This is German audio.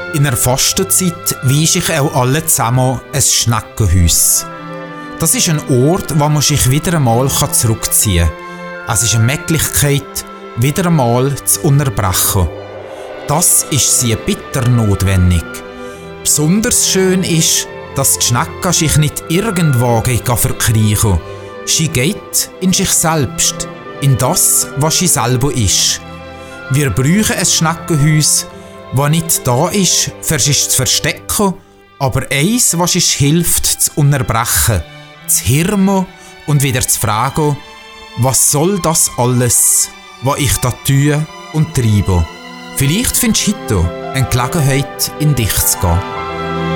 In der Fastenzeit weise ich auch alle zusammen ein Schneckenhaus. Das ist ein Ort, wo man sich wieder einmal zurückziehen kann. Es ist eine Möglichkeit, wieder einmal zu unterbrechen. Das ist sehr bitter notwendig. Besonders schön ist, dass die Schnecke sich nicht irgendwo verkriechen. Sie geht in sich selbst, in das, was sie selber ist. Wir brauchen ein Schneckenhaus, das nicht da ist, für sich zu verstecken, aber eins, was uns hilft, zu unterbrechen, zu hirmen und wieder zu fragen, was soll das alles, was ich da tue und treibe. Vielleicht findest du heute eine Gelegenheit, in dich zu gehen.